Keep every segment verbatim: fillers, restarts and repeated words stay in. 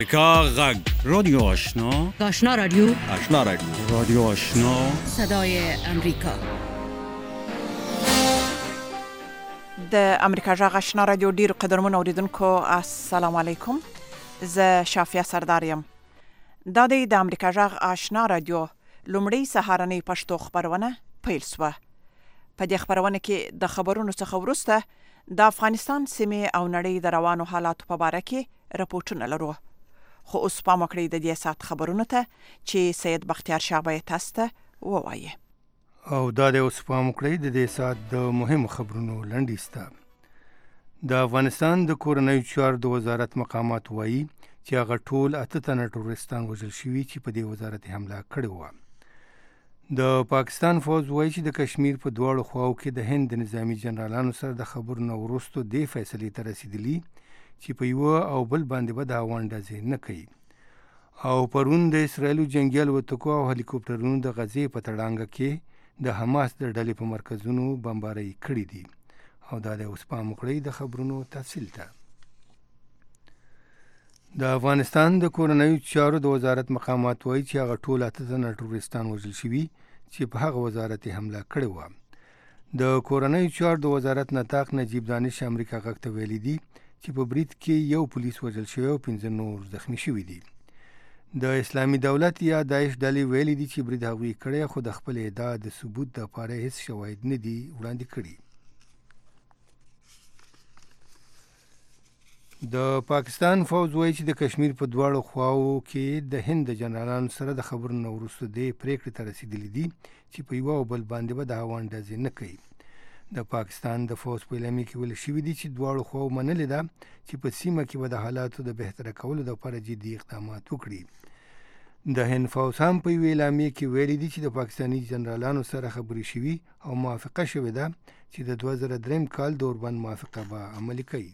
امریکا غږ رادیو آشنا آشنا رادیو آشنا رادیو رادیو آشنا صدای امریکا. د امریکا غږ آشنا رادیو ډیرو قدرمنو اوریدونکو السلام علیکم. زه شافیا سردار یم. دا د امریکا غږ آشنا رادیو لومړی سهارنۍ پښتو خبرونه پیل شوه. په دې خبرونه کې د خبرونو څخه وروسته د افغانستان سیمې او نړۍ د روانو حالاتو په اړه کې راپورټونه لرو. خو اوس پام وکړئ د دې سات خبرونو ته چې سید بختیار شاه باید تاسو ته ووایي. او دا د اوس پام وکړئ د دې سات د مهم خبرونو لنډیز ته. د افغانستان د کورنیو چارو د وزارت مقامات وایي چې هغه ټول اته تنه ټوریستان وژل شوي چې په دې وزارت حمله کړې وه. د پاکستان فوج وایي چې د کشمیر په دواړو خواو کې د هند د نظامی جنرالانو سره د خبرو نه وروسته دې فیصلې ته رسیدلي چې په یوه او بل باندې به د هوا اندازې نه کوي. او پرون د اسرائیلو جنګي الوتکو او هلیکوپټرونو د غزې په تړانګه کې د حماس د ډلې په مرکزونو بمبارۍ کړې دي. او دا د اوس پام وکړئ د خبرونو تفصیل ته. د افغانستان د کورنیو چارو د وزارت مقامات وایي چې هغه ټول اته تنه ټوریستان وژل شوي چې په هغه وزارت حمله کړې وه. د کورنیو چارو د وزارت نطاق نجیب دانش امریکا غږ ته ویلي دي چې په برید کې یو پولیس وژل شوی او پنځه نور زخمی شوي دي. د اسلامي دولت یا داعش ډلې ویلي دي چې برید هغوی کړی خو د خپل ادعا د ثبوت دپاره هیڅ شواهد نه دي وړاندې کړي. د پاکستان فوج وایي چې د کشمیر په دواړو خواو کې د هند د جنرالانو سره د خبرو نه وروسته دې پریکړې ته رسیدلي دي چې په یوه او بل باندې به د هوا اندازې نه کوي. د پاکستان د فوج په اعلامیه کې ویل شوي دي چې دواړو خواو منلې ده چې په سیمه کې به د حالاتو د بهتره کولو لپاره جدي اقدامات وکړي. د هند فوج هم په یوه اعلامیه کې ویلي دي چې د پاکستاني جنرالانو سره خبرې شوي او موافقه شوې ده چې د دوه زره دریم کال د اوربند موافقه به عملي کوي.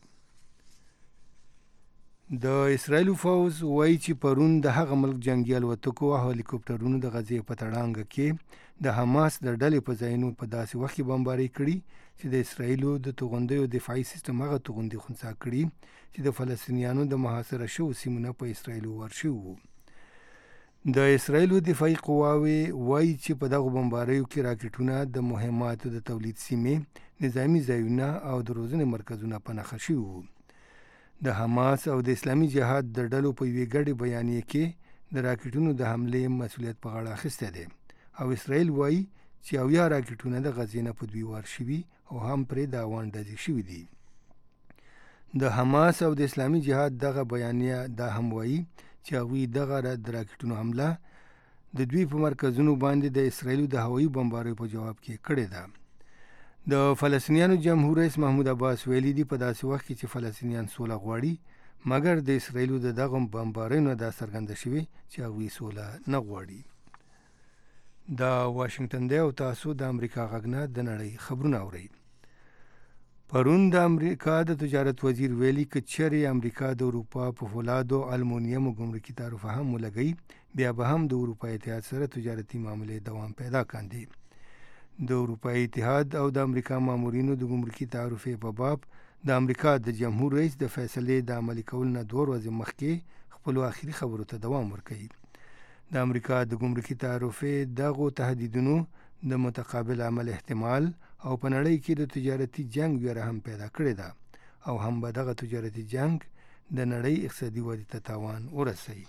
د اسرائیلو فوج وایي چې پرون د هغه ملک جنګي الوتکو او هلیکوپټرونو د غزې په تړانګه کې د حماس د ډلې په ځایونو په داسې وخت کې بمبارۍ کړي چې د اسرائیلو د توغندیو دفاعي سیستم هغه توغندي خنثی کړي چې د فلسطینیانو د محاصره شوو سیمونه په اسرائیلو ورشوي وو. د اسرائیلو دفاعي قواوې وایي چې په دغو بمباریو کې راکټونه د مهماتو د تولید سیمې، نظامي ځایونه او د روزنې مرکزونه په نښه شوي وو. د حماس او د اسلامي جهاد د ډلو په یوې ګډې بیانیه کې د راکټونو د حملې مسؤلیت په غاړه اخیستی دی او اسرائیل وایي چې اویا راکټونه د غزې نه په دوی وار شوي او هم پرې د هوا اندازې شوي دي. د حماس او د اسلامي جهاد دغه بیانیه دا هم وایي چې هغوی دغه د راکټونو حمله د دوی په مرکزونو باندې د اسرائیلو د هوایي بمباریو په جواب کې کړې ده. د فلسطینیانو جمهور رئیس محمود عباس ویلي دي په داسې وخت کې چې فلسطینیان سوله غواړي، مګر د اسرائیلو د دغه بمباریو نه دا څرګنده شوې چې هغوی سوله نه غواړي. دا واشنگټن دی او تاسو د امریکا غږ نه د نړۍ خبرونه اورئ. پرون د امریکا د تجارت وزیر ویلي که چېرې امریکا د اروپا په فولادو، المونیم او ګمرکي تعرفه هم ولګوي، بیا به هم د اروپا اتحاد سره تجارتي معاملې دوام پیدا کاندي. د اروپایي اتحاد او د امریکا مامورینو د ګمرکي تعرفې په باب د امریکا د جمهور رئیس د فیصلې د عملي کولو نه دوه ورځې مخکې خپلو آخري خبرو ته دوام ورکوي. د امریکا د ګمرکي تعرفې دغو تهدیدونو د متقابل عمل احتمال او په نړۍ کې د تجارتي جنگ ویره هم پیدا کړې ده او هم به دغه تجارتي جنگ د نړۍ اقتصادي ودې ته تاوان ورسوي.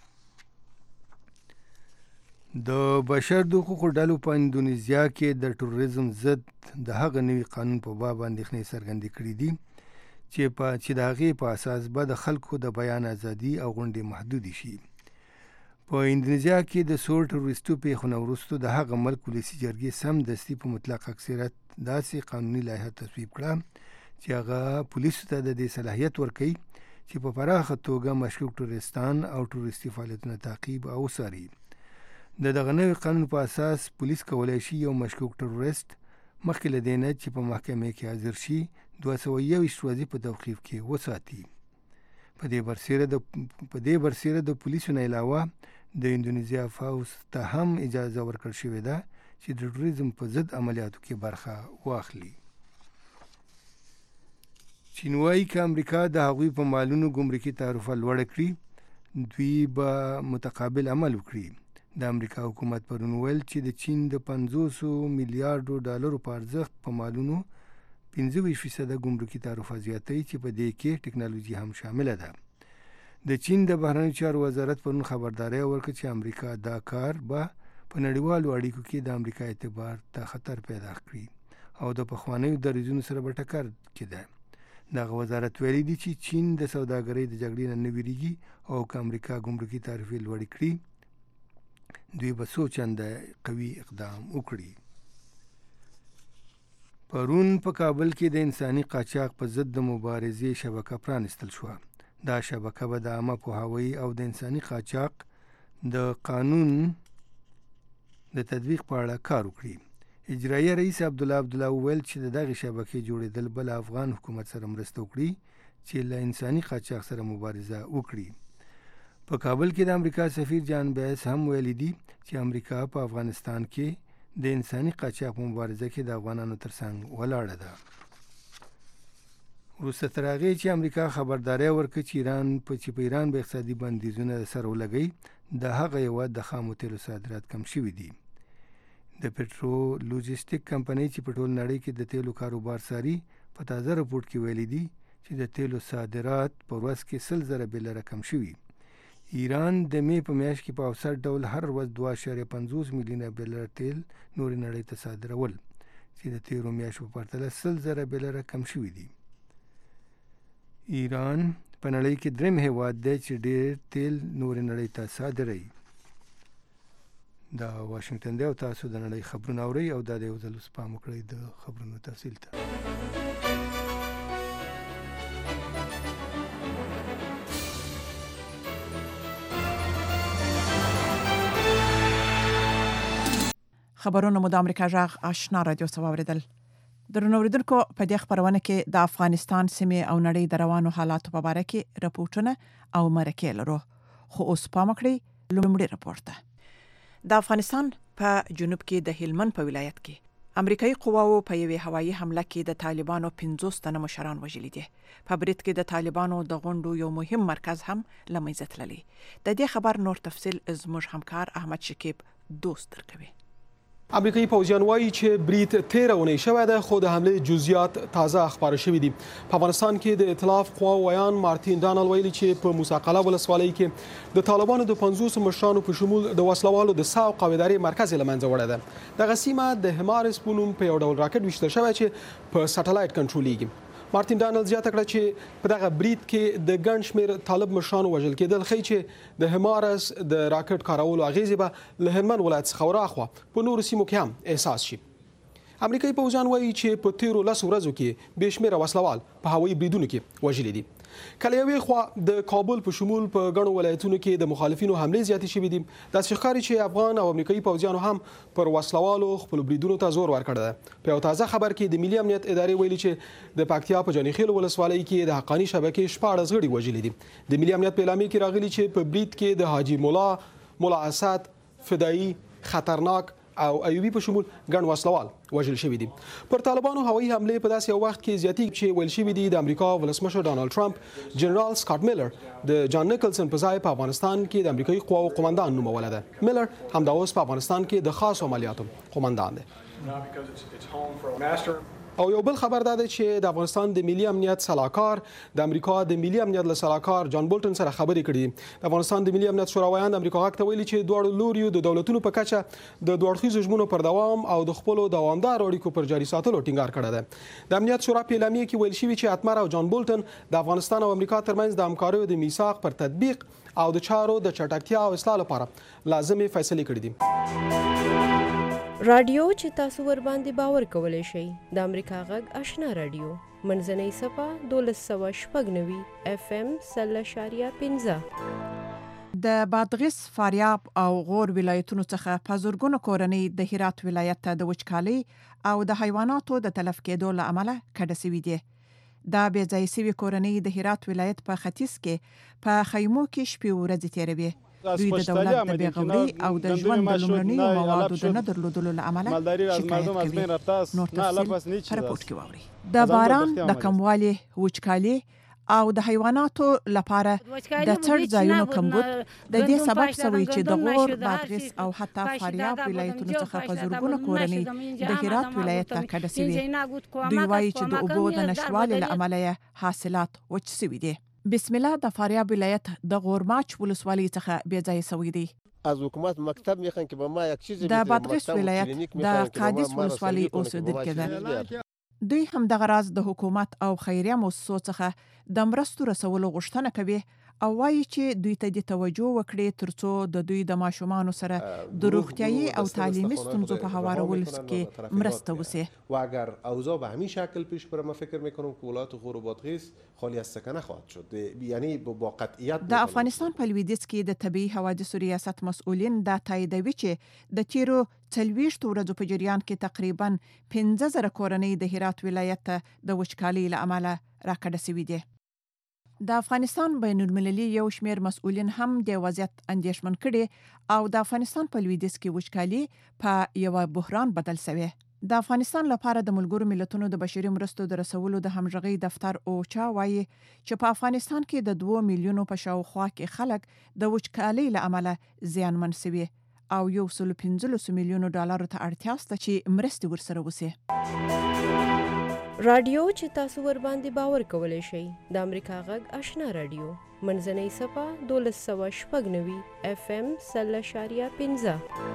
د بشر د حقوقو ډلو په اندونیزیا کې د ټوریزم ضد د هغه نوي قانون په باب اندېښنې څرګندې کړي دي چې په چې د هغې په اساس به د خلکو د بیان ازادي او غونډې محدودې شي. په اندونیزیا کې د څو ټوریستو پیښو نه وروسته د هغه ملک ولسي جرګې سمدستي په مطلق اکثریت داسې قانوني لایحه تصویب کړه چې هغه پولیسو ته د دې صلاحیت ورکوي چې په پراخه توګه مشکوک ټوریستان او ټوریستي فعالیتونه تعقیب او وڅاري. د دغه نوي قانون په اساس پولیس کولی شي یو مشکوک ټوریست مخکې له دې نه چې په محکمې کې حاضر شي دوه سوه یوویشت ورځې په توقیف کې وساتي. په دې برسیره د په دې برسیره د پولیسو نه علاوه د اندونیزیا فوج ته هم اجازه ورکړل شوې ده چې د ټوریزم په ضد عملیاتو کې برخه واخلي. چین وایي که امریکا د هغوی په مالونو ګمرکي تعرفه لوړه کړي، دوی به متقابل عمل وکړي. د امریکا حکومت پرون ویل چې د چین د پنځوس میلیارډو ډالرو په ارزښت په مالونو پنځه ویشت فیصده ګمرکي تعرفه زیاتوي چې په دې کې ټکنالوژي هم شامله ده. د چین د بهرنیو چارو وزارت پرون خبرداری ورکړه چې امریکا دا کار به په نړیوالو اړیکو کې د امریکا اعتبار ته خطر پیدا کړي او د پخوانیو دریځونو سره به ټکر کېده. دغه وزارت ویلي دی چې چین د سوداګرۍ د جګړې نه نه ویریږي او که امریکا ګمرکي تعرفې لوړې کړي دوی به څو چنده قوي اقدام وکړي. پرون په کابل کې د انساني قاچاق په ضد د مبارزې شبکه پرانستل شوه. دا شبکه به د عامه پوهاوي او د انساني قاچاق د قانون د تطبیق په اړه کار وکړي. اجرایي رئیس عبدالله عبدالله وویل چې د دغې شبکې جوړېدل بل افغان حکومت سره مرسته وکړي چې له انساني قاچاق سره مبارزه وکړي. په کابل کې د امریکا سفیر جان بیس هم ویلي دي چې امریکا په افغانستان کې د انساني قاچاق په مبارزه کې د افغانانو ترڅنګ ولاړه ده. وروسته تر هغې چې امریکا خبرداری ورکړه چې ایران په چې په ایران به اقتصادي بندیزونه سر ولګوي د هغه هېواد د خامو تیلو صادرات کم شوي دي. د پټرو لوجستیک کمپنۍ چې په ټول نړۍ کې د تیلو کاروبار څاري په تازه رپورټ کې ویلي دي چې د تیلو صادرات په ورځ کې سل زره بیلره کم شوي. ایران د مې په میاشت کې په اوسط ډول هر ورځ دوه اعشاریه پنځوس میلیونه بیلره تیل نورې نړۍ ته صادرول چې د تیرو میاشتو په پرتله سل زره بیلره کم شوي دي. ایران په نړۍ کې دریم هېواد دی چې ډېر تیل نورې نړۍ ته صادروي. دا واشنگټن دی او تاسو د نړۍ خبرونه اورئ او دا د یو ځل اوس پام وکړئ د خبرونو تفصیل ته. خبرونه مو د امریکا جغ آشنا رادیو څخه واوریدل. درنو اوریدونکو په دې خبرونه کې د افغانستان سیمې او نړۍ د روانو حالاتو په اړه کې راپورټونه او مرکې لرو. خو اوس پام کړئ لومړی راپورټ ته. د افغانستان په جنوب کې د هلمند په ولایت کې امریکایي قواو په یوې هوایي حمله کې د طالبانو پنځوس تنه مشران وژلي دي. په برید کې د طالبانو د غونډو یو مهم مرکز هم له منځه تللی. د دې خبر نور تفصیل زموږ همکار احمد شکیب دوست درکوي. امریکایي پوځیان وایي چې برید تیره اونۍ شوی ده خو د حملې جزئیات تازه خبره شوي دي. په افغانستان کې د ائتلاف قواو ویان مارتین ډانل ویلي چې په موسی قلعه ولسوالۍ کې د طالبانو د پنځوسو مشرانو په شمول د وسلوالو د ساوق او ادارې مرکز یې له منځه وړی ده. دغه سیمه د همارس په نوم په یو ډول راکټ ویشتل شوی چې په سټلایټ کنټرولېږي. مارتین ډانل زیاته کړه چې په دغه برید کې د ګڼ شمېر طالب مشرانو وژل کېدل ښیي چې د همارس د راکټ کارولو اغېزې به له هلمند ولایت څخه وراخوا په نورو سیمو کې هم احساس شي. امریکایي پوځیان وایي چې په تیرو لسو ورځو کې بې شمېره وسلوال په هوایي بریدونو کې وژلي دي. کله یوې خوا د کابل په شمول په ګڼو ولایتونو کې د مخالفینو حملې زیاتې شوې دي. داسې ښکاري چې افغان او امریکایي پوځیانو هم پر وسلوالو خپلو بریدونو ته زور ورکړی ده. په یو تازه خبر کې د ملي امنیت ادارې ویلي چې د پکتیا په جاني خیل ولسوالۍ کې د حقاني شبکې شپاړس غړي وژلي دي. د ملي امنیت په اعلامیه کې راغلي چې په برید کې د حاجي مولا، مولا اسد، فدایي، خطرناک او ایوبي په شمول ګڼ وسلوال وژل شوي دي. پر طالبانو هوایي حملې په داسې یو وخت کې زیاتې چې ویل شوي دي د امریکا ولسمشر ډانلډ ټرمپ جنرال سکاټ میلر د جان نیکلسن په ځای په افغانستان کې د امریکایي قواو قومندان نومولی ده. میلر همدا اوس په افغانستان کې د خاصو عملیاتو قومندان دی. او یو بل خبر دا دی چې د افغانستان د ملي امنیت سلاکار د امریکا د ملي امنیت له سلاکار جان بولټن سره خبرې کړې. د افغانستان د ملي امنیت شوراویان د امریکا غږ ته ویلي چې دواړو لوریو د دولتونو په کچه د دوه اړخیزو ژمنو پر دوام او د خپلو دوامدار اړیکو پر جاري ساتلو ټینګار کړی دی. د امنیت شورا په اعلامیه کې ویل شوي چې اتمر او جان بولټن د افغانستان او امریکا ترمنځ د همکاریو د میثاق پر تطبیق او د چارو د چټکتیا او اصلاح لپاره لازمي فیصلې کړې دي. رادیو چې تاسو ور باندې باور کولای شئ د امریکا غږ آشنا رادیو منځنۍ صفه دولس سوه شپږ نوي اف ام سل اشاریه پنځه. د بادغیس، فاریاب او غور ولایتونو څخه په زرګونو کورنۍ د هرات ولایت ته د وچکالۍ او د حیواناتو د تلف کېدو له امله کډه سوي دي. دا بې ځایه سوي کورنۍ د هرات ولایت په ختیځ کې په خیمو کې شپې ورځې تیروي. دوی د دولت د بېغورۍ او د ژوند د لومړنیو موادو د نه درلودلو له امله شکایت کوي. نور تفصیل په راپورټ کې واورئ. د باران د کموالي، وچکالي او د حیواناتو لپاره د څړ ځایونو کمبود د دې سبب شوی چې د غور، بادغیس او حتی فاریاب ولایتونو څخه په زرګونو کورنۍ د هرات ولایت ته کډه شوي. دوی وایي چې د اوبو د نشتوالي له امله حاصلات وچ شوي دي. بسم الله د فاریاب ولایت د غورماچ ولسوالۍ څخه بې ځایه شوی دی. از حکومت مکتب میخوان که به ما یک چیزی د بادغیس ولایت د قادس ولسوالۍ اوسیدونکي ده. دوی هم دغه راز د حکومت او خیریه مؤسسو څخه د مرستو رسولو غوښتنه کوي او وایي چې دوی ته د توجه وکړي ترڅو د دوی د ماشومانو سره د روغتیايي او تعلیمي ستونزو په هوارولو کې مرسته وشي. و اگر اوضاع به همین شکل پیش بره ما فکر میکنم که ولایت غور و بادغیس خالی از سکنه خواهد شد. یعنی با قطعیت د افغانستان په لویدیځ کې د طبیعي حوادثو ریاست مسؤلین دا تاییدوي چې د تیرو څلوېښتو ورځو په جریان کې تقریبا پنځه زره کورنۍ د هرات ولایت ته د وچکالۍ له امله راکډه شوي دي. د افغانستان بین المللي یو شمېر مسؤلین هم د وضعیت اندېښمن کړي او د افغانستان په لویدیځ کې وچکالي په یو بحران بدل شوی. د افغانستان لپاره د ملګرو ملتونو د بشري مرستو د رسولو د همغږۍ دفتر اوچا وایي چې په افغانستان کې د دوه میلیونو په شاوخوا کې خلک د وچکالۍ له امله زیانمن شوي او یو سل پنځلس میلیونو ډالرو ته اړتیا شته چې مرستې ورسره وشي. رادیو چې تاسو ور باندې باور کولای شئ د امریکا غږ آشنا رادیو منځنۍ صفه دولس سوه شپږ نوي اف ام سل اشاریه پنځه.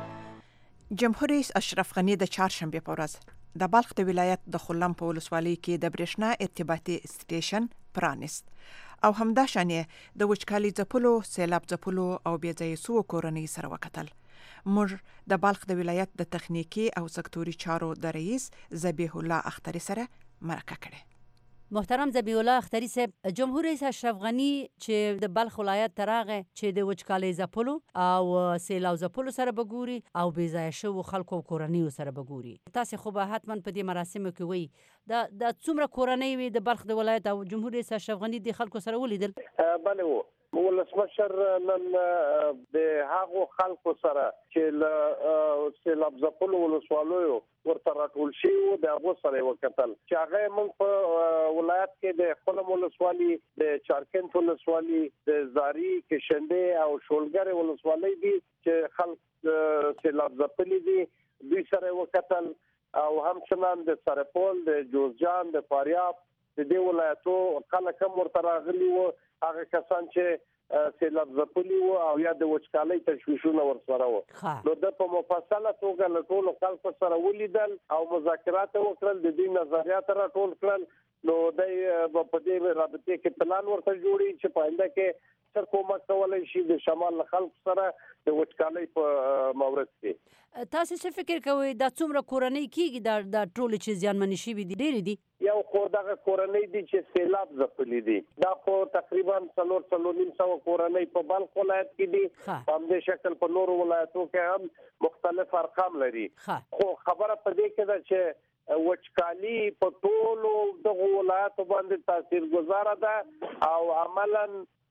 جمهور رئیس اشرف غني د چهارشنبه په ورځ د بلخ د ولایت د خلم په ولسوالۍ کې د برېښنا ارتباطي سټیشن پرانست او همداشانې د وچکالي ځپلو، سیلاب ځپلو او بې ځایه شوو کورنۍ سره وکتل. موږ د بلخ د ولایت د تخنیکی او سکتوري چارو د رئیس ذبیح الله اختری سره مرکه کړې. محترم ذبیح الله اختری صاحب، جمهور رئیس اشرف غني چې د بلخ ولایت ته راغی چې د وچکالۍ ځپلو او سیلاب ځپلو سره به ګوري او بې ځایه شوو خلکو او کورنیو سره به ګوري. تاسې خو به حتما په دې مراسمو کې وایي د د څومره کورنۍ وي د بلخ د ولایت او جمهور رئیس اشرف غني د خلکو سره ولیدل؟ بله و ولسمشر نن د هغو خلکو سره چې له سیلاب ځپلو ولسوالیو ورته راټول شوي وو د هغو سره یې وکتل چې هغه موږ په ولایت کې د خلم ولسوالي، د چارکنت ولسوالي، د زاري، کشندې او شولګرې ولسوالۍ دي چې خلک سیلاب ځپلي دي، دوی سره یې وکتل او همچنان د سرپول، د جوزجان، د فاریاب د دې ولایتو خلک هم ورته راغلي وو، هغه کسان چې سیلاب ځپلي وو او یا د وچکالۍ تشویشونه ورسره وو. نو د په مفصله توګه له ټولو خلکو سره ولیدل او مذاکرات وکړل، د دې نظریات راټول کړل. نو د په دې رابطه کې پلان ورته جوړي چې په آینده کې سر کومک کولای شي د شمال له خلکو سره د وچکالۍ په مورد کې. تاسو څه فکر کوئ دا څومره کورنۍ کېږي دا د ټولې چې زیانمنې شوي دي؟ ډېرې دي. یو خو دغه کورنۍ دي چې سیلاب ځپلي دي، دا خو تقریبا څلور څلور نیم سوه کورنۍ په بلخ ولایت کې دي. په همدې شکل په نورو ولایتو کې هم مختلف ارقام لري. خو خبره په دې کې ده چې وچکالي په ټولو دغو ولایتو باندې تاثیرګذاره ده او عملا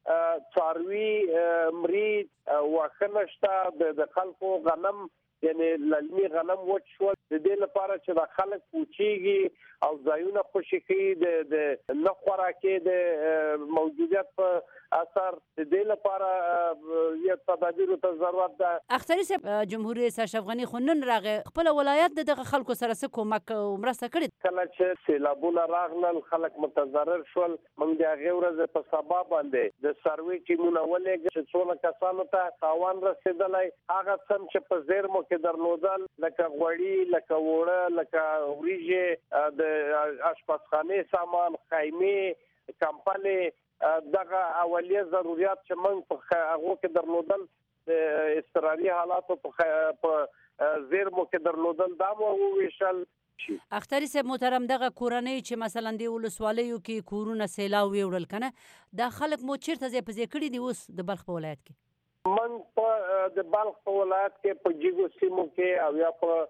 څاروي مرید واښه نشته، د خلکو غنم یعنی للمي غنم وچ شو. د دې لپاره چې د خلک پوچیږي او ځایونه خوشي کوي د نه خوراکي د موجودیت په اثر، د دې لپاره یو تدابیر ته ضرورت ده. اختری صاحب، جمهور رئیس اشرف غني خو نن راغی، خپل ولایت دغه خلکو سره څه کومک او مرسته کړې؟ کله چې سیلابونه راغلل خلک متضرر شول، موږ د هغې ورځې په سبا باندې د سروې ټیمونه ولېږل چې څونه کسانو ته تاوان رسېدلی، هغه څه چې په زیرمو کې درلودل لکه غوړي، لکه وړه، لکه وریژې، د اشپزخانې سامان، خیمې، کمپلې، دغه اولیه ضرورت چې موږ په هغو کې درلودل، د اضطراري حالاتو په زیرمو کې درلودل، دا مو وویشل. اختری صاحب محترم، دغه کورنۍ چې مثلا د ولسوالیو کې کورونه سیلاب ویوړل کنه، دا خلک مو چیرته ځای په ځای کړي دي اوس د بلخ په ولایت کې؟ من په د بلخ په ولایت کې په جیګو سیمو کې او یا په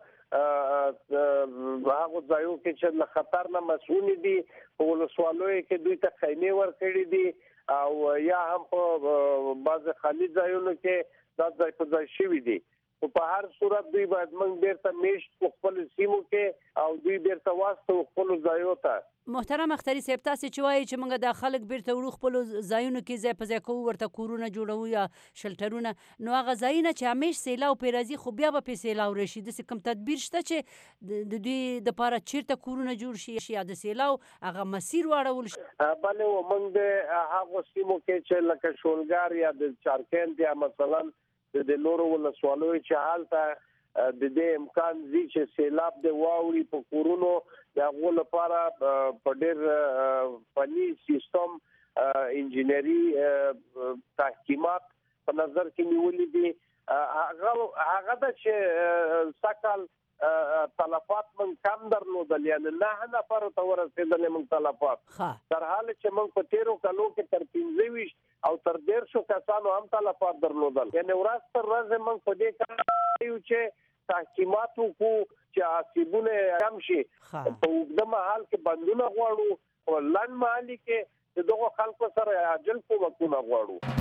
هغه ځایو کې چې له خطر نه مسؤل دي په ولسوالیو کې دوی ته خیمې ورکړي دي او یا هم په بعض خالي ځایونو کې دا ځای په ځای شوي دي. په هر صورت دوی باید موږ بیرته میشت په خپل سیمو کې او دوی بیرته واستو خپل ځایو ته. محترم اختري صاحب تاسو چې وایي چې موږ د خلک بیرته وړو خپل ځایونو کې ځای په ځای کوو ورته کورونه جوړوو یا شلټرونه، نو هغه ځایونه چې همیش سیلاو پرې راځي خو بیا به پرې سیلاو راشي، داسې کوم تدبیر شته چې د دوی دپاره چیرته کورونه جوړ شي یا د سیلاو هغه مسیر واړول شي؟ بلې و موږ د هغو سیمو کې چې لکه شولګار یا د چارکند یا مثلا د نورو ولسوالیو چې هلته د دې امکان دي چې سیلاب د واوري په کورونو د هغو لپاره په ډېر فني سیستم انجینري تحکیمات په نظر کې نیولي دي. هغه ده چې سږ تلفات من کم درلودل، یعنی نه نفرو ته ورسېدلې من تلفات، تر حاله چې من په تیرو کلو کې تر پنځه ویشت او تر دیرشو کسانو هم تلفات درلودل. یعنی ورځ تر ورځې من په دې کار یو چې تحکیمات وکړو چې عصبونه کم شي. په اوږده مهال کې بندونه غواړو او لنډ مهالي کې د دغو خلکو سره عاجل کومکونه غواړو.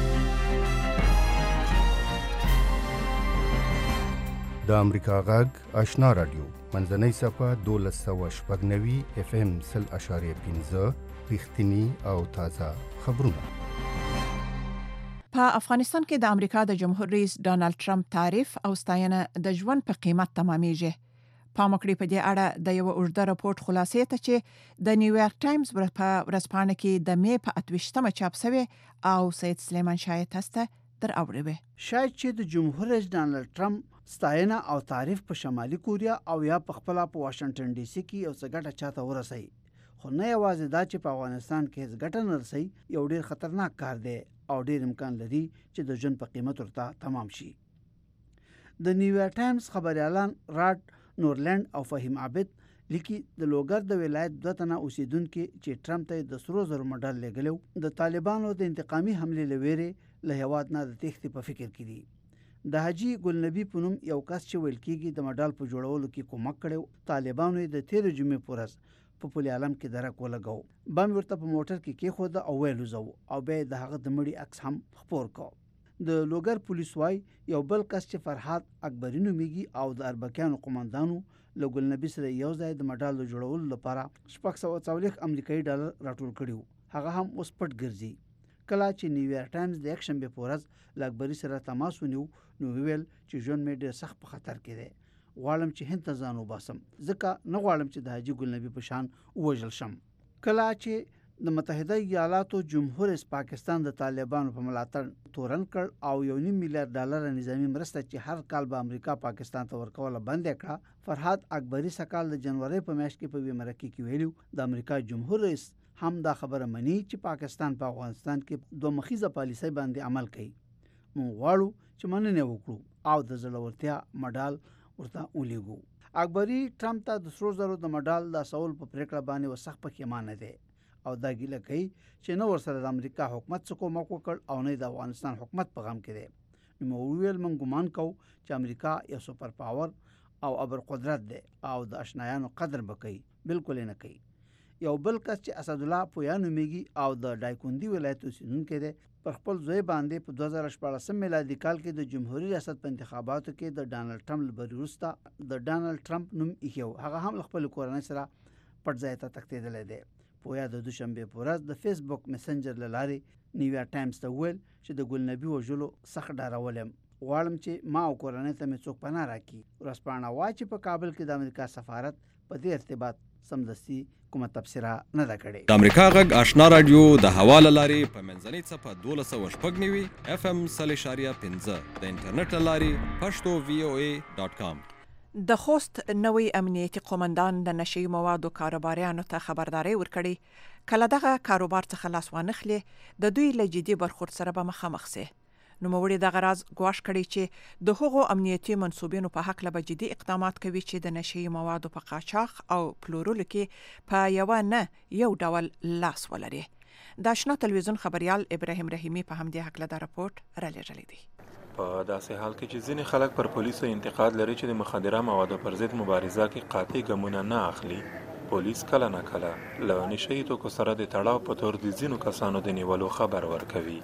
د امریکا غږ آشنا رادیو منځنۍ صفحه دولس سوه شپږ نوي اف ام سل اشاریه پنځه رښتینی او تازه خبرونه. په افغانستان کې د امریکا د جمهور رئیس ډانلډ ټرمپ تعریف او ستاینه د ژوند په قیمت تمامېږي. پام وکړئ په دې اړه د یو اوږده راپورټ خلاصې ته چې د نیویارک ټایمز په ورځپاڼه کې د مې په اته ویشتمه چاپ شوی او سید سلیمان شاه تاسو در اوریوي. شاید چې د جمهور رئیس ډانلډ ټرمپ ستاینه او تعریف په شمالي کوریا او یا په خپل په واشنگټن ډي سي کې یو څه ګټه چاته ورسي، خو نه یوازې دا چې په افغانستان کې هیڅ ګټه نه رسي، یو ډیر خطرناک کار دی او ډیر امکان لري چې د ژوند په قیمت ورته تمام شي. د نیویارک ټایمز خبريالان راډ نورلند او فهیم عابد لیکي د لوګر د ولایت دوه تنه اوسیدونکو چې ټرمپ ته د سرو زرو مډال لګلو د طالبانو د انتقامي حمله لويري له هواد نه د تختی په فکر کې دي. د حاجی ګل نبی پونم یو کس چې ویل کېږي د مډال په جوړولو کې کومک کړو، طالبانو د تیر جمعې پورز په پولي عالم کې درک ولګاو، بم ورته په موټر کې کېښود او ویلو زو او به د هغه د مړي عکس هم خپور کو. د لوګر پولیس وای یو بل کس چې فرحات اکبری نومیږي او د اربکیانو قومندانو له ګل نبی سره یو ځای د مډال جوړولو لپاره شپږ سوه څلوېښت امریکایي ډالر راټول کړیو، هغه هم اوس پټ ګرځي. کله چې نیویارک ټایمز د یک شنبه پورز له اکبری سره تماس ونیو نو ویل چې ژوند مې ډېر سخت په خطر کې دی، غواړم چې هند ته ځان وباسم ځکه نه غواړم چې د حاجي ګل نبی په شان ووژل شم. کله چې د متحده ایالاتو جمهور رئیس پاکستان د طالبانو په ملاتړ تورن کړ او یو نیم میلیارډ ډالر نظامی مرسته چې هر کال به امریکا پاکستان ته ورکوله بند کړه، فرحات اکبری سکال د جنوري په میاشت کې په ویمرکي کې ویلو د امریکا جمهور رئیس هم دا خبره مني چې پاکستان په افغانستان کې دوه مخیزه پالیسۍ باندې عمل کوي. موږ غواړو چې مننه وکړو او د زړورتیا مډال ورته ولیږو. اکبری ټرمپ ته د سرو زرو د مډال د سوال په پریکړه باندې وسخت پښیمانه دی او دا ګیله کوي چې نو ورسره د امریکا حکومت څخه کومک وکړ او نه د افغانستان حکومت په غم کې دی. نو ویل من ګمان کوو چې امریکا یو سپر پاور او ابر قدرت دی او د آشنایانو قدر بکوي، بالکل نه کوي. یو بل کس چې اسد الله پویا نومیږي او د ډایکوندي ولایت اوسیدونکی دی پر خپل ځای باندې په دوه زره شپاړسم میلادي کال کې د جمهوریت ریاست په انتخاباتو کې د ډانلډ ټرمپ لپاره وروسته د ډانلډ ټرمپ نوم ایښو، هغه هم خپل کورنۍ سره پټ ځای ته تښتېدلی دی. پویا د دوشنبه په ورځ د فیسبوک میسنجر له لارې نیویارک ټایمز ته ویل چې د ګل نبی وژلو سخت ډارولم، غواړم چې ما او کورنۍ ته مې څوک پناه راکړي. ورځپاڼه وایي چې په کابل کې د امریکا سفارت په دې ارتباط سمدستي کومه تبصره نه ده کړې. د امریکا غږ آشنا رادیو د حواله لارې په منځنۍ صفحه دولس سوه شپږ نوي اف ام سل اشاریه پنځه د انټرنیټ لارې پښتو وی او ای ډاټ کام. د خوست نوی امنیتي قومندان د نشي موادو کاروباریانو ته خبرداري ورکړي کله دغه کاروبار څخه لاس وانخلي د دوی له جدي برخورد سره به مخامخ سي. نو موړي د غراز ګواښ کړي چې د هغو امنیتي منسوبینو په حق له جدي اقدامات کوي چې د نشي موادو په قاچاق او پلورلو کې په یو نه یو ډول لاس ولري. د آشنا تلویزیون خبريال ابراهیم رحیمی په همدې حق له دا راپورټ را لېږلی دی. په داسې حال کې چې ځینې خلک پر پولیسو انتقاد لري چې د مخدره موادو پر ضد مبارزه کې قاطع ګامونه نه اخلي، پولیس کله نه کله له نشي توکو سره د تړاو په تور د ځینو کسانو د نیولو خبر ورکوي.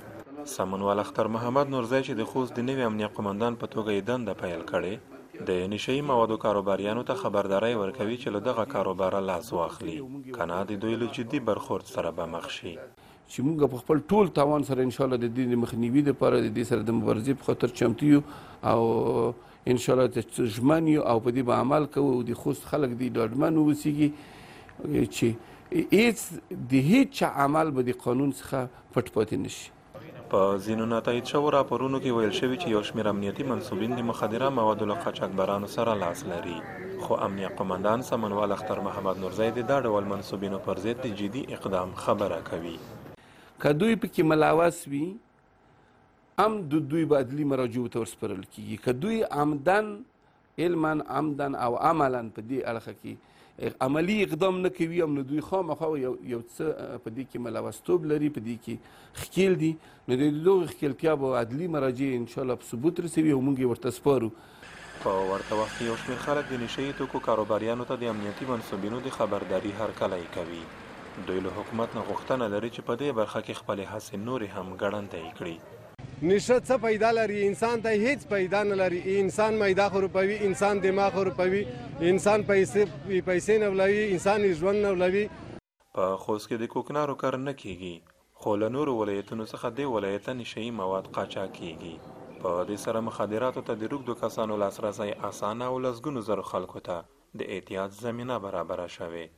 سمنوال اختر محمد نورزی چې د خوست د نوي امنیه قومندان په توګه یې دنده پیل کړې د نشئی موادو کاروباریانو ته خبرداري ورکوي چې له دغه کاروباره لاس واخلي کنه د دوی له جدي برخورد سره به مخ شي چې موږ په خپل ټول توان سره ان شاء الله د دې مخنیوي لپاره د دې سره د مبارزې په خاطر چمتو یو او ان شاء الله ته ژمن یو او په دې به عمل کوو د خوست خلک دې ډاډمن اوسیږي چې هیڅ د هیڅ عمل به د قانون څخه پټ پاتې نشي. په ځینو نتایج شوو راپورونو کې ویل شوي چې یو شمېر امنیتي منصوبین د مخدره موادو له قاچاقبرانو سره لاس لري خو امنیه قومندان سمنوال اختر محمد نورزی د دا ډول منصوبینو پر ضد د جدي اقدام خبره کوي. که دوی پکې ملوث وي هم د دوی به عدلي مراجعو ته ورسپارل کېږي که دوی عمدن علما عمدن او عملا په دې اړخه کې عملي اقدام نه کوي هم نو دوی خامخا یو یو څه په دې کې ملوثتوب لري په دې کې ښکیل دي نو د دغو ښکیلتیا به عدلي مراجع انشاءالله په ثبوت رسوي او موږ یې ورته سپارو. په ورته وخت کې یو شمېر خلک د نشهیي توکو کاروباریانو ته د امنیتي منصوبینو د خبرداري هرکلی کوي. دوی له حکومت نه غوښتنه لري چې په دې برخه کې خپلې هڅې نورې هم ګړندۍ کړي. نشه څه پیدا لري انسان ته هیڅ پیدا نه لري انسان میدا خروپوي انسان دماغ خروپوي انسان پیسې پیسې نه ولوي انسان ژوند نه ولوي. په خوست کې د کوکنارو کار نه کیږي خو له نورو ولایتونو څخه دې ولایت ته نشهیي مواد قاچاق کیږي. په دې سره مخدراتو ته د روږدو کسانو لاسرسی اسانه او لسګونو زرو خلکو ته د احتیاط زمینه برابره شوې.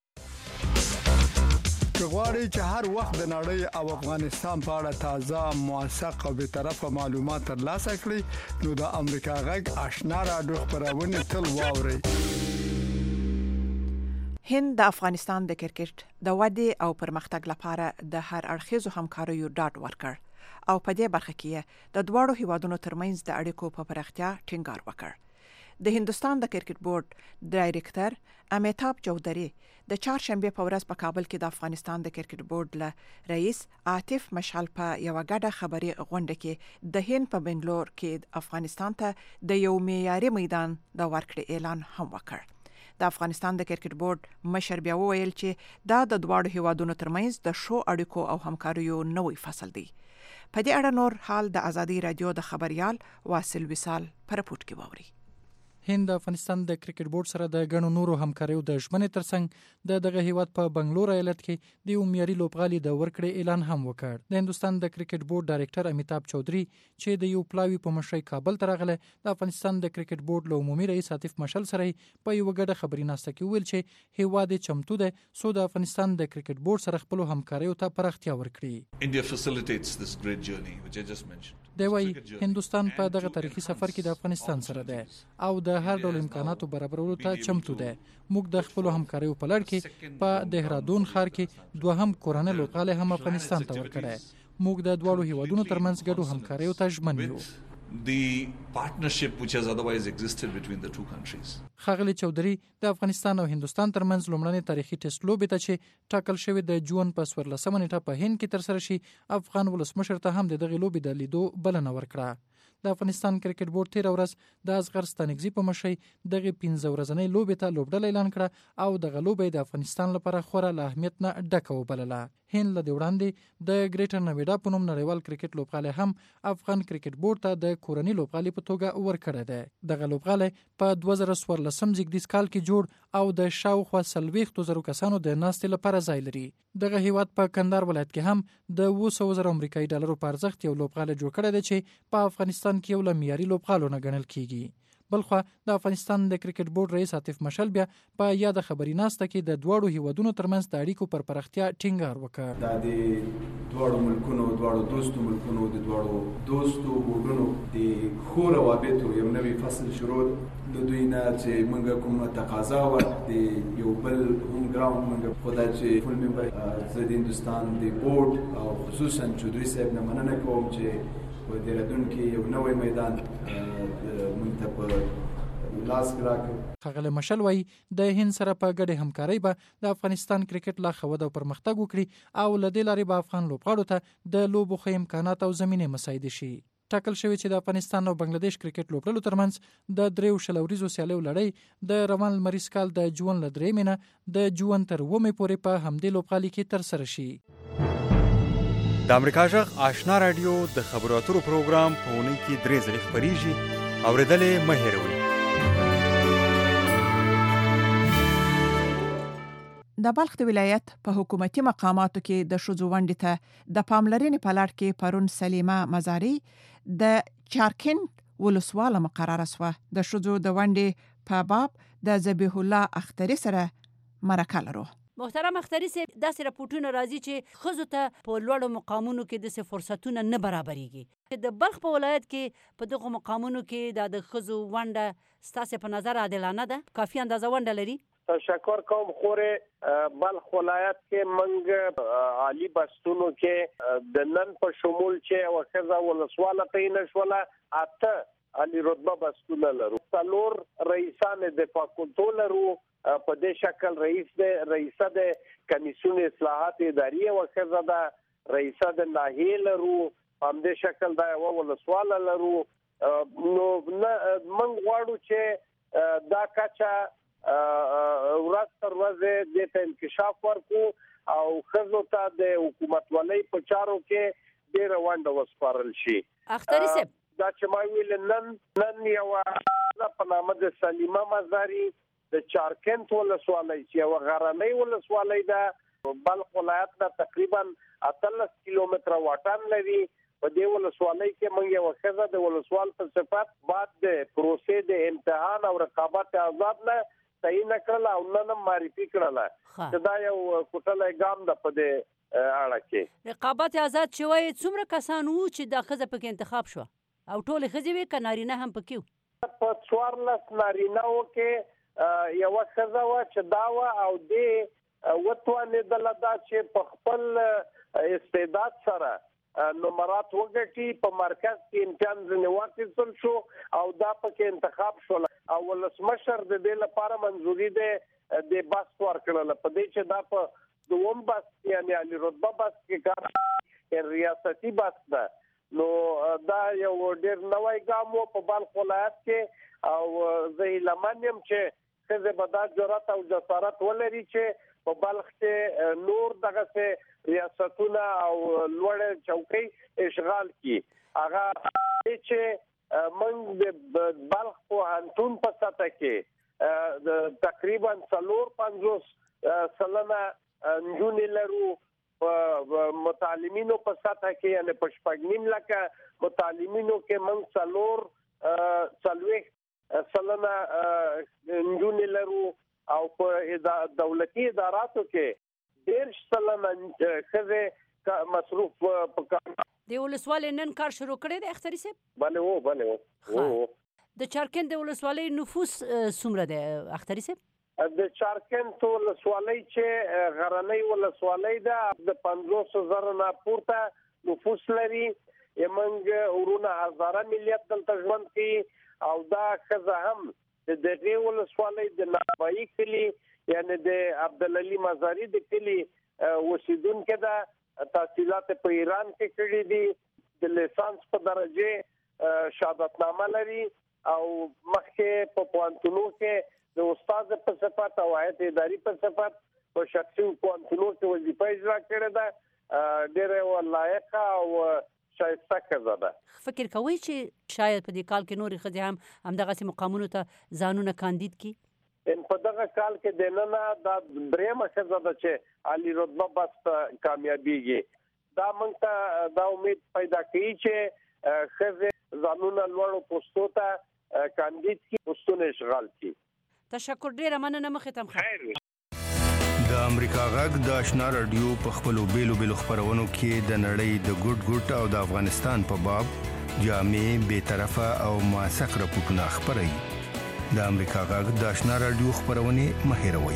که غواړئ چې هر وخت د نړۍ او افغانستان په اړه تازه موثق او بېطرفه معلومات ترلاسه کړئ نو د امریکا غږ آشنا راډیو خپرونې تل واورئ. هند د افغانستان د کرکټ د ودې او پرمختګ لپاره د هر اړخیزو همکاریو ډاډ ورکړ او په دې برخه کې د دواړو هیوادونو ترمنځ د اړیکو په پراختیا ټینګار وکړ. د هندستان د کرکټ بورډ ډایریکټر امیتاب چودھری د چهارشنبه په ورځ په کابل کې د افغانستان د کرکټ بورډ له رئیس عاطف مشعل په یو غډه خبري غونډه کې د هند په بنگلور کې افغانستان ته د یو معیاري میدان د ورکړې اعلان هم وکړ. د افغانستان د کرکټ بورډ مشر بیا وویل چې دا د دواړو هیوادونو ترمنځ د ښو اړیکو او همکاریو نوې فصل دی. په دې اړه نور حال د ازادي رادیو د خبريال واصل وصال پر پورت کې ووري. هند د افغانستان د کرکټ بورډ سره د غنو نورو همکاریو د ژمنې ترڅنګ د دغه هیواد په بنگلور ایالت کې د عمومي لوبغالي د ورکړې اعلان هم وکړ. د هندستان د کرکټ بورډ ډایریکټر امیتاب چودھری چې د یو پلاوی په مشرۍ کابل ته راغله د افغانستان د کرکټ بورډ له عمومي رئیس عاطف مشعل سره په یو غډه خبري ناسته کې ویل چې هیواد چمتو ده سو د افغانستان د کرکټ بورډ سره خپل همکاریو ته پراختیا ورکړي. India facilitates this great journey which I just mentioned. دی وايي هندستان په دغه تاریخي سفر کې د افغانستان سره ده او د هر ډول امکاناتو برابرولو ته چمتو ده. موږ د خپل همکاریو په لړ کې په دهرادون ښار کې دوهم کورنۍ لوبغالی هم افغانستان ته ورکړی. موږ د دواړو هیوادونو ترمنځ ګډو همکاریو ته ژمن یو. The partnership which has otherwise existed between the two countries. خاغلی چودھری د افغانستان او هندستان ترمنځ لومړنۍ تاریخي ټیسټ لوبې ته چې ټاکل شوې د جون په څوارلسمه نیټه په هند کې ترسره شي افغان ولسمشر ته هم د دغې لوبې د لیدو بلنه ورکړه. د افغانستان کرکټ بورډ تیر ورځ د اصغر ستانکزي په مشرۍ دغه پنځه ورځنۍ لوبې ته لوبډله اعلان کړه او دغه لوبې د افغانستان لپاره خورا له اهمیت نه ډکه وبلله. هند له وړاندې د ګریټر نویډا په نوم نړیوال کرکټ لوبغالی هم افغان کرکټ بورډ ته د کورنۍ لوبغالي په توګه ورکړی دی. دغه لوبغالی په دوه زره څوارلسم زیږدیز کال کې جوړ او د شاوخوا څلوېښتو زرو کسانو د ناستې لپاره ځای لري. دغه هیواد په کندهار ولایت کې هم د اوه سوه زره امریکایي ډالرو په ارزښت یو لوبغالی جوړ کړی دی چې په افغانستان کې یو له معیاري لوبغالو نه ګڼل کیږي. بلخوا د افغانستان د کرکټ بورډ رئیس عاطف مشعل بیا په یاد خبري ناسته کې د دواړو هیوادونو ترمنځ د اړیکو پر پراختیا ټینګار وکړ. دا د دواړو ملکونو دواړو دوستو ملکونو د دواړو دوستو بورډونو د ښو روابطو یو نوی فصل شروع د دوی نه چې موږ کومه تقاضا وه د یو بل هوم ګراوند موږ خو دا چې فل ممبر زه د هندوستان د بورډ او خصوصا چودھری صاحب نه مننه کوم چې په دهرادون کې یو نوی میدان موږ ته په لاس راکړ. ښاغلی مشعل وایي د هند سره په ګډې همکارۍ به د افغانستان کرکټ لا ښه وده او پرمختګ وکړي او له دې لارې به افغان لوبغاړو ته د لوبو ښه امکانات او زمینې مساعدې شي. ټاکل شوی چې د افغانستان او بنگلاديش کرکټ لوبډلو ترمنځ د دریو شل ورځو سیالیو لړۍ د روان لمریز کال د جون له درېیمې نه د جون تر اوومې پورې په همدې لوبغالي کې ترسره شي. د امریکا جغ آشنا رادیو د خبرو اترو پروګرام په اونۍ کې درې ځلې خپریږي. اورېدلې مه هېروئ. د بلخ د ولایت په حکومتي مقاماتو کې د ښځو ونډې ته د پاملرنې په لړ کې پرون سلیمه مزاري د چارکند ولسواله مقرره شوه. د ښځو د ونډې په باب د ذبیح الله اختري سره مرکه لرو. محترم اختري صاحب، داسې راپورټونه راځي چې ښځو ته په لوړو مقامونو کې داسې فرصتونه نه برابرېږي. د بلخ په ولایت کې په دغو مقامونو کې دا د ښځو ونډه ستاسې په نظر عادلانه ده؟ کافي اندازه ونډه لري؟ تشکر کوم. خورې بلخ ولایت کې منګ عالی بستونو کې د نن په شمول چې یوه ښځه ولسواله تعین شوله، اته عالی رتبه بستونه لرو، څلور رئیسان دفاع کلتو لرو. په دې شکل رئیس د رئیسه د کمیسیون اصلاحات اداري یوه ښځه ده، رئیسه د ناحیې لرو، په همدې شکل دا یوه ولسواله لرو. نو موږ غواړو چې دا کچه ورځ تر ورځې دې ته انکشاف ورکړو او ښځو ته د حکومتولۍ په چارو کې ډېره ونډه وسپارل شي. اختري صاحب، دا چې ما ویل نن نن یوه په نامه د سلیمه مزاري د چارکند ولسوالۍ چې یوه غرنۍ ولسوالۍ ده، بلخ ولایت نه تقریبا اتلس کیلومتره واټن لري. په دې ولسوالۍ کې موږ یوه ښځه د ولسوال په صفت بعد د پروسې د امتحان او رقابت آزاد نه تعین کړله او نن هم معرفي کړله چې دا یو کوټلی ګام ده په دې اړه کې. رقابت آزاد چې وایي څومره کسان وو چې دا ښځه پکې انتخاب شوه او ټولې ښځې وې که نارینه هم پکې وو؟ په څوارلس نارینهو کې یوه ښځه وه چې دا وه او دې وتوانېدله دا چې په خپل استعداد سره نمرات وګټي. په مرکز کې امتحان ځینې واخیستل شو او دا پکې انتخاب شول او ولسمشر د دې لپاره منظوري د د بست ورکړله. په دې چې دا په دوم بست یعنې عالي رتبه بست کې کار ریاستي بست ده. نو دا یو ډېر نوی ګام و په بلخ ولایت کې او زه هیلهمن یم چې ښځې به دا جرأت او جسارت ولري چې په بلخ کې نور دغسې ریاستونه او لوړې چوکۍ اشغال کړي. هغه چې موږ د بلخ پوهنتون په سطح کې تقریبا څلور پنځوس سلنه نجونې لرو، په متعلمینو په سطح کې یعنې په شپږ نیم لکه متعلمینو کې موږ څلور څلوېښت سلنه نجونې لرو او په دولتي اداراتو کې دېرش سلنه ښځې مصروف پکار. د ولسوالۍ نن کار شروع کړی دی اختري صاحب؟ بله و بله و. د چارکند د ولسوالۍ نفوس څومره دی اختري صاحب؟ د چارکند ولسوالۍ چې غرنۍ ولسوالۍ ده د پنځوس زره نه پورته نفوس لري. موږ ورونه هزاره ملیت دلته ژوند کوي او دا ښځه هم د دغې ولسوالۍ د نابایي کلي یعنې د عبدالعلي مزاري د کلي اوسېدونکې ده. تحصیلات په ایران کې کړي دي، د لیسانس په درجې شهادتنامه لري او مخکې په پوهنتونو کې د استاد په صفت او هیئت اداري په صفت په شخصي پوهنتونو کې وظیفه اجرا کړې ده. ډېره یوه لایقه او شایسته ښځه ده. فکر کوئ چې شاید په دې کال کې نورې ښځې هم همدغسې مقامونو ته ځانونه کاندید کړي؟ په دغه کال کې دننه دا درېیمه ښځه ده چې عالي رتبه بست کامیابیږي. دا موږ ته دا امید پیدا کوي چې ښځې ځانونه لوړو پوستو ته کاندید کړي، پوستونه اشغال کړي. تشکر، ډېره مننه. مخې ته خیر. د امریکا غږ د آشنا رادیو په خپلو بیلو بیلو خپرونو کې د نړۍ د ګوټ ګوټ او د افغانستان په باب جامع، بې طرفه او موثق راپورټونه خپروي. د امریکا غږ د آشنا رادیو خپرونې مه هېروئ.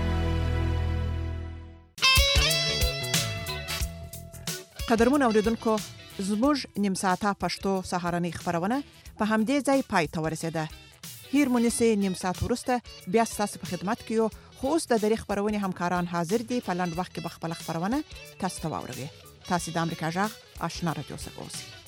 قدرمن اوریدونکو، زموږ نیم ساعته پښتو سهارنۍ خپرونه په همدې ځای پای ته ورسېده. هیر مونږه نیم ساعت وروسته بیا ستاسو په خدمت کې یو. خو اوس د درې خپرونې همکاران حاضر دي. په لنډ وخت کې به خپله خپرونه تاسو ته واوروي. تاسو د امریکا غږ آشنا رادیو سره اوسئ.